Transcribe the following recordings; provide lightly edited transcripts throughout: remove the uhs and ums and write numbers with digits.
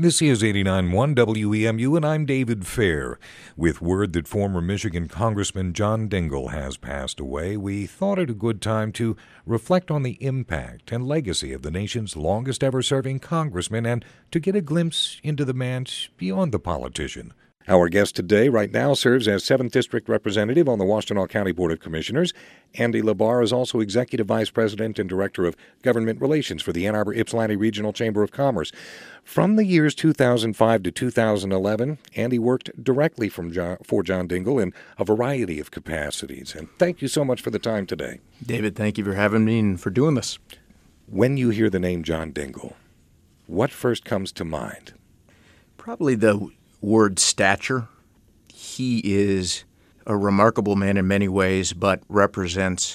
This is 89.1 WEMU, and I'm David Fair. With word that former Michigan Congressman John Dingell has passed away, we thought it a good time to reflect on the impact and legacy of the nation's longest-ever serving congressman and to get a glimpse into the man beyond the politician. Our guest today right now serves as 7th District Representative on the Washtenaw County Board of Commissioners. Andy Labar is also Executive Vice President and Director of Government Relations for the Ann Arbor-Ypsilanti Regional Chamber of Commerce. From the years 2005 to 2011, Andy worked directly for John Dingell in a variety of capacities. And thank you so much for the time today. David, thank you for having me and for doing this. When you hear the name John Dingell, what first comes to mind? Probably the word stature. He is a remarkable man in many ways, but represents,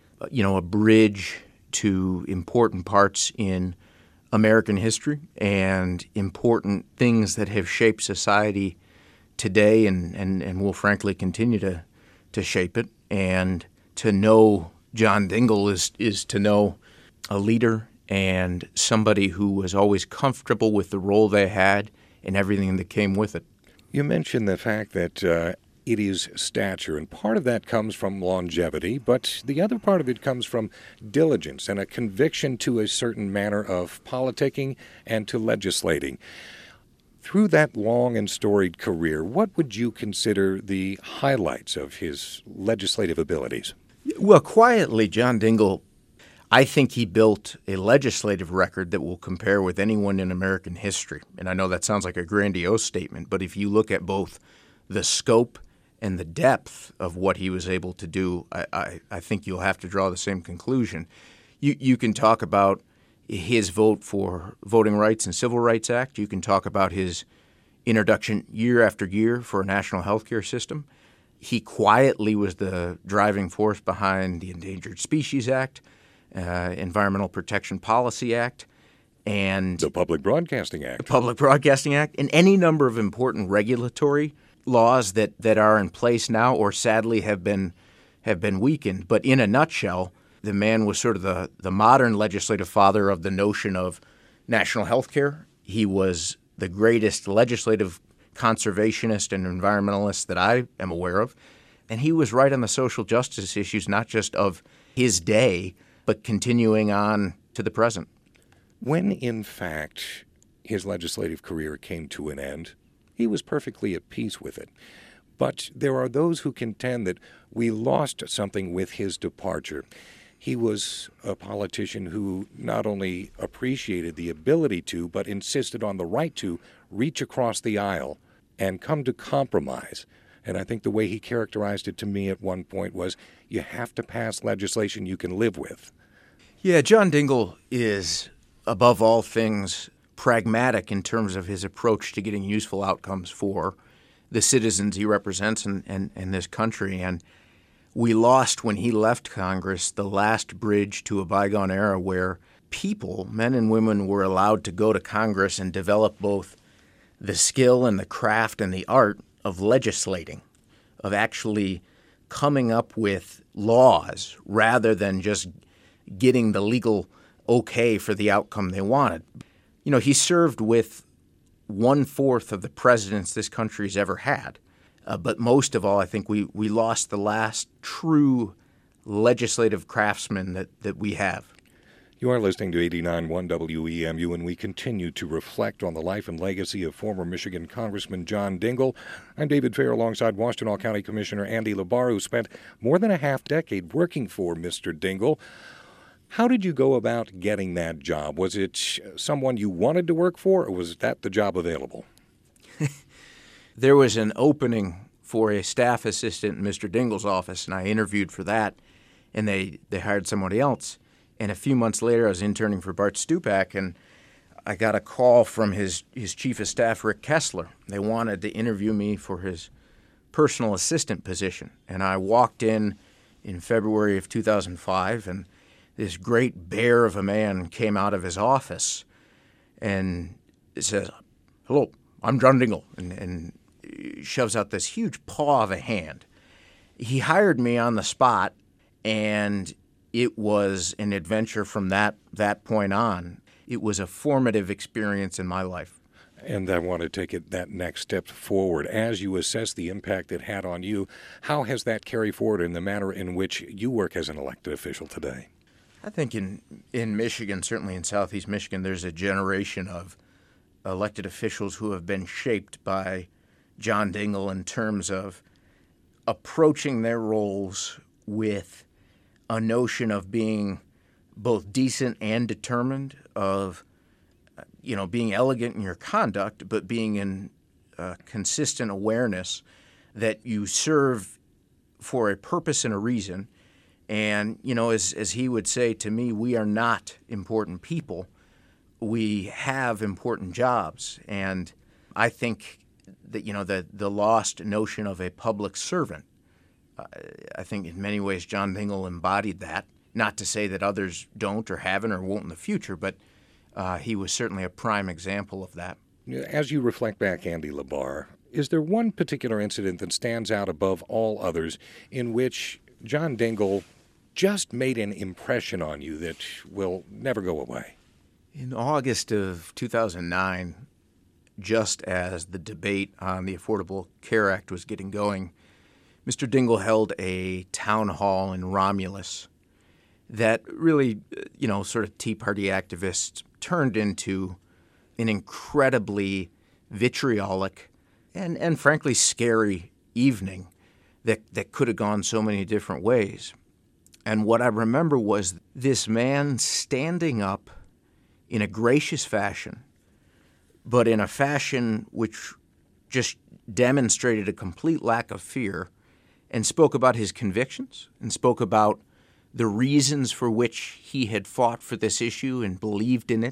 a bridge to important parts in American history and important things that have shaped society today and will frankly continue to shape it. And to know John Dingell is to know a leader and somebody who was always comfortable with the role they had and everything that came with it. You mentioned the fact that it is stature, and part of that comes from longevity, but the other part of it comes from diligence and a conviction to a certain manner of politicking and to legislating. Through that long and storied career, what would you consider the highlights of his legislative abilities? Well, quietly, John Dingell, I think he built a legislative record that will compare with anyone in American history. And I know that sounds like a grandiose statement, but if you look at both the scope and the depth of what he was able to do, I think you'll have to draw the same conclusion. You can talk about his vote for Voting Rights and Civil Rights Act. You can talk about his introduction year after year for a national health care system. He quietly was the driving force behind the Endangered Species Act, Environmental Protection Policy Act, and the Public Broadcasting Act. And any number of important regulatory laws that are in place now or sadly have been weakened. But in a nutshell, the man was sort of the modern legislative father of the notion of national health care. He was the greatest legislative conservationist and environmentalist that I am aware of. And he was right on the social justice issues, not just of his day, but continuing on to the present. When, in fact, his legislative career came to an end, he was perfectly at peace with it. But there are those who contend that we lost something with his departure. He was a politician who not only appreciated the ability to, but insisted on the right to reach across the aisle and come to compromise. And I think the way he characterized it to me at one point was, you have to pass legislation you can live with. Yeah, John Dingell is, above all things, pragmatic in terms of his approach to getting useful outcomes for the citizens he represents and this country. And we lost, when he left Congress, the last bridge to a bygone era where people, men and women, were allowed to go to Congress and develop both the skill and the craft and the art of legislating, of actually coming up with laws rather than just getting the legal okay for the outcome they wanted. He served with 1/4 of the presidents this country's ever had. But most of all, I think we lost the last true legislative craftsman that we have. You are listening to 89.1 WEMU, and we continue to reflect on the life and legacy of former Michigan Congressman John Dingell. I'm David Fair alongside Washtenaw County Commissioner Andy Labar, who spent more than a half-decade working for Mr. Dingell. How did you go about getting that job? Was it someone you wanted to work for, or was that the job available? There was an opening for a staff assistant in Mr. Dingell's office, and I interviewed for that, and they hired somebody else. And a few months later, I was interning for Bart Stupak, and I got a call from his chief of staff, Rick Kessler. They wanted to interview me for his personal assistant position. And I walked in February of 2005, and this great bear of a man came out of his office and says, "Hello, I'm John Dingell," and shoves out this huge paw of a hand. He hired me on the spot, and it was an adventure from that point on. It was a formative experience in my life. And I want to take it that next step forward. As you assess the impact it had on you, how has that carried forward in the manner in which you work as an elected official today? I think in Michigan, certainly in Southeast Michigan, there's a generation of elected officials who have been shaped by John Dingell in terms of approaching their roles with a notion of being both decent and determined, of being elegant in your conduct, but being in consistent awareness that you serve for a purpose and a reason. And, as he would say to me, we are not important people. We have important jobs. And I think that, the lost notion of a public servant, I think in many ways John Dingell embodied that. Not to say that others don't or haven't or won't in the future, but he was certainly a prime example of that. As you reflect back, Andy Labar, is there one particular incident that stands out above all others in which John Dingell just made an impression on you that will never go away? In August of 2009, just as the debate on the Affordable Care Act was getting going, Mr. Dingell held a town hall in Romulus that really, sort of Tea Party activists turned into an incredibly vitriolic and frankly scary evening that could have gone so many different ways. And what I remember was this man standing up in a gracious fashion, but in a fashion which just demonstrated a complete lack of fear, and spoke about his convictions and spoke about the reasons for which he had fought for this issue and believed in it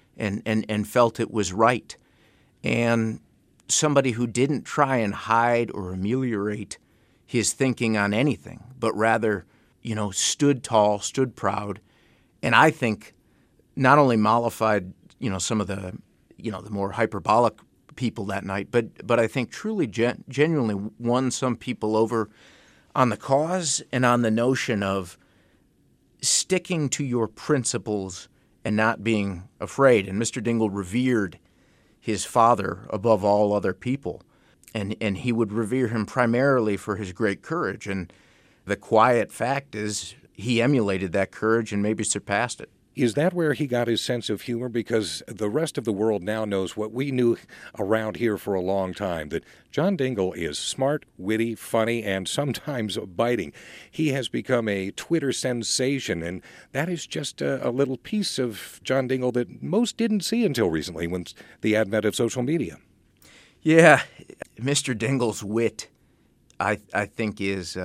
and felt it was right. And somebody who didn't try and hide or ameliorate his thinking on anything, but rather, stood tall, stood proud, and I think not only mollified, some of the, the more hyperbolic people that night, but I think truly genuinely won some people over on the cause and on the notion of sticking to your principles and not being afraid. And Mr. Dingell revered his father above all other people, and he would revere him primarily for his great courage. And the quiet fact is he emulated that courage and maybe surpassed it. Is that where he got his sense of humor? Because the rest of the world now knows what we knew around here for a long time, that John Dingell is smart, witty, funny, and sometimes biting. He has become a Twitter sensation, and that is just a little piece of John Dingell that most didn't see until recently, when the advent of social media. Yeah, Mr. Dingell's wit, I think, is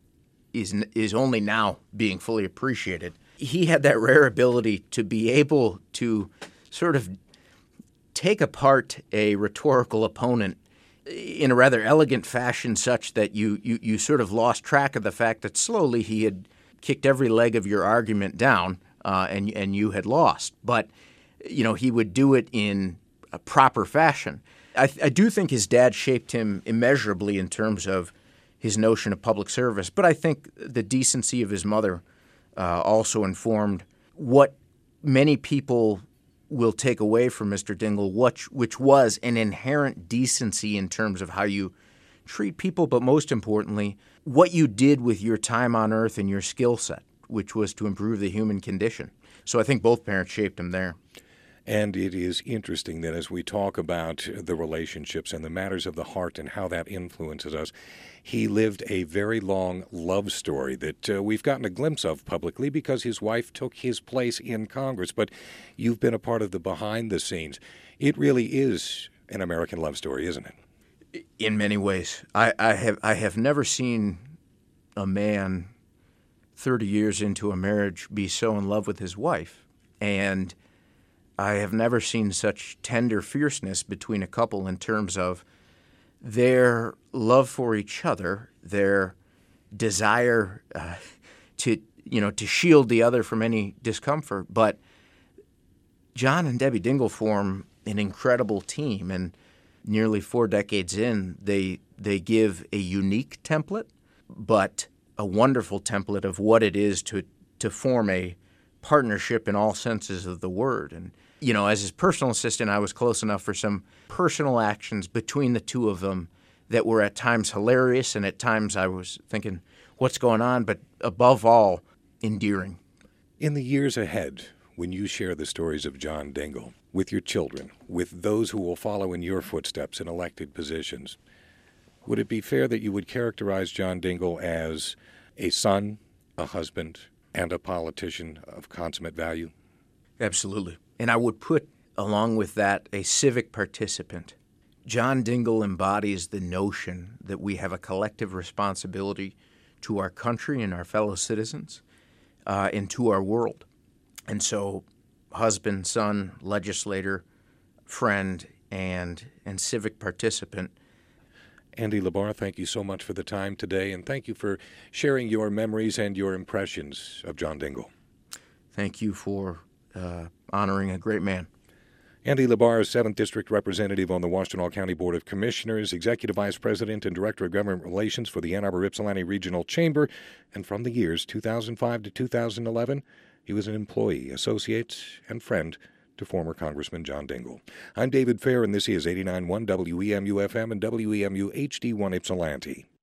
only now being fully appreciated. He had that rare ability to be able to sort of take apart a rhetorical opponent in a rather elegant fashion, such that you sort of lost track of the fact that slowly he had kicked every leg of your argument down, and you had lost. But he would do it in a proper fashion. I do think his dad shaped him immeasurably in terms of his notion of public service, but I think the decency of his mother also informed what many people will take away from Mr. Dingell, which was an inherent decency in terms of how you treat people, but most importantly, what you did with your time on earth and your skill set, which was to improve the human condition. So I think both parents shaped him there. And it is interesting that as we talk about the relationships and the matters of the heart and how that influences us, he lived a very long love story that we've gotten a glimpse of publicly because his wife took his place in Congress. But you've been a part of the behind the scenes. It really is an American love story, isn't it? In many ways. I have never seen a man 30 years into a marriage be so in love with his wife. And I have never seen such tender fierceness between a couple in terms of their love for each other, their desire to shield the other from any discomfort. But John and Debbie Dingell form an incredible team, and nearly 4 decades in, they give a unique template, but a wonderful template of what it is to form a partnership in all senses of the word. And As his personal assistant, I was close enough for some personal actions between the two of them that were at times hilarious, and at times I was thinking, what's going on? But above all, endearing. In the years ahead, when you share the stories of John Dingell with your children, with those who will follow in your footsteps in elected positions, would it be fair that you would characterize John Dingell as a son, a husband, and a politician of consummate value? Absolutely. And I would put, along with that, a civic participant. John Dingell embodies the notion that we have a collective responsibility to our country and our fellow citizens and to our world. And so husband, son, legislator, friend, and civic participant. Andy Labar, thank you so much for the time today, and thank you for sharing your memories and your impressions of John Dingell. Thank you for honoring a great man. Andy Labar, 7th District Representative on the Washtenaw County Board of Commissioners, Executive Vice President and Director of Government Relations for the Ann Arbor-Ypsilanti Regional Chamber, and from the years 2005 to 2011, he was an employee, associate, and friend to former Congressman John Dingell. I'm David Fair, and this is 89.1 WEMU-FM and WEMU HD1 Ypsilanti.